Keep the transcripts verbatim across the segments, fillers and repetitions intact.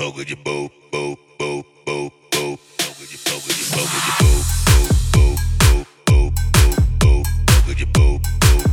boca de boca, boca, boca, boca, boca de boca de boca de boca, boca de boca,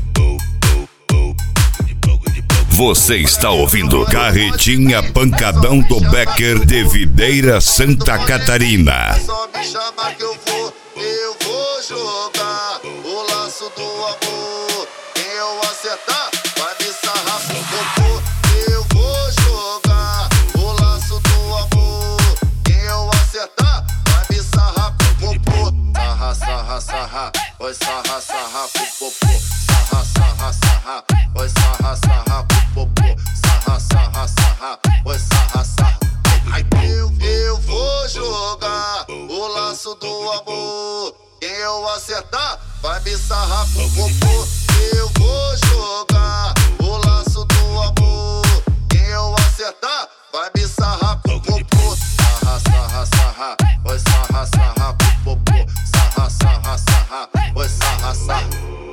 boca de boca. Você está ouvindo Carretinha Pancadão do Becker de Videira, Santa Catarina. Só me chama que eu vou, eu vou jogar o laço do amor. Quem eu acertar vai me sarrar pro popô. Eu vou jogar o laço do amor. Quem eu acertar vai me sarrar pro popô. Sarra, sarra, sarra, vai sarra, sarra pro popô. Sarra, sarra, sarra, vai sarra, sarra pro popô. Sarra, sarra, sarra, vai sarra, sarra. Eu, eu vou jogar o laço do amor. Quem eu acertar vai me sarrar pro popô. Eu vou jogar o laço do amor. Quem eu acertar vai me sarrar pro popô. Sarra, sarra, sarra, vai sarra, sarra pro popô. Sarra, sarra, sarra, vai sarra, sarra.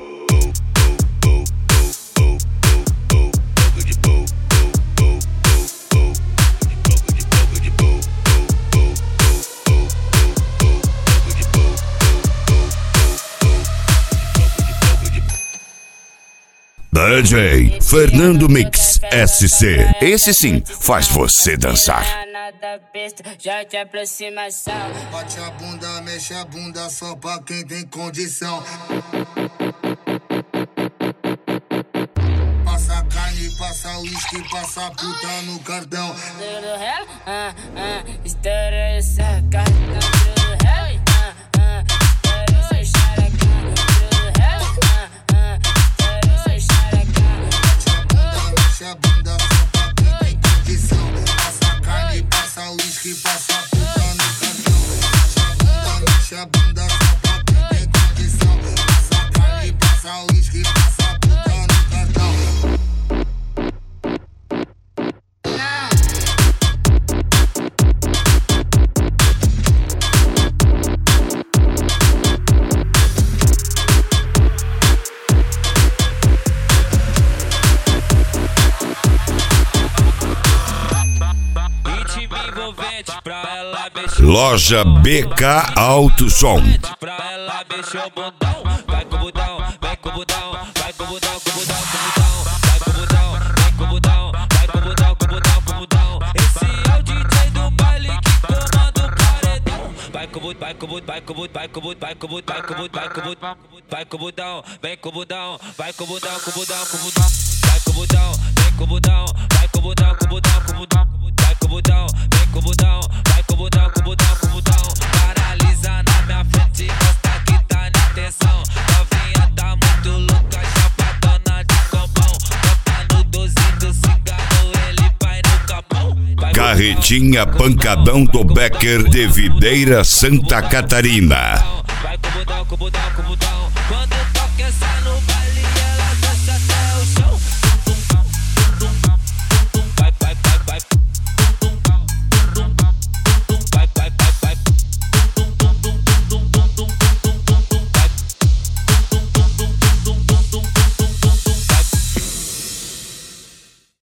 D J Fernando Mix S C. Esse sim faz você dançar. Já te aproximação. Bate a bunda, mexe a bunda só pra quem tem condição. Passa carne, passa uísque, passa puta no cartão. Tudo hell, ah, ah, estoura essa carta. Tudo hell, ah, ah, estoura essa xaraca. Tudo hell, ah, ah, estoura essa xaraca. Mexe a bunda só pra quem tem condição. Passa carne, passa uísque, passa puta no cartão. Mexe a bunda só pra quem tem condição. Passa carne, passa uísque, passa puta no cartão. Loja B K Alto Som. Pra ela mexer o bundão, vai com o budão, vai com o budão, vai com o budão, com o budão, com o budão, vai com o budão, vai com o budão, vai com o budão, com o budão, com o budão. Esse é o D J do baile que comanda o paredão. Vai com o budão, vai com o budão, vai com o budão, vai com o budão, vai com o budão, vai com o budão, vai com o budão, vem com o budão, vai com o budão, com o budão, com o budão, vai com o budão, vem com o budão, vai com o budão, com o budão, com o budão, vai com o budão, vem com o budão, vai com o budão, com o budão, com o budão. Paralisa na minha frente, mostra que tá na tensão. Novinha tá muito louca, chapadona de combão. Bota no doze do cigarro, ele vai no capão. Carretinha Pancadão do Becker de Videira, Santa Catarina. Vai com o budão, com o budão, com o budão. Quando toca essa no baile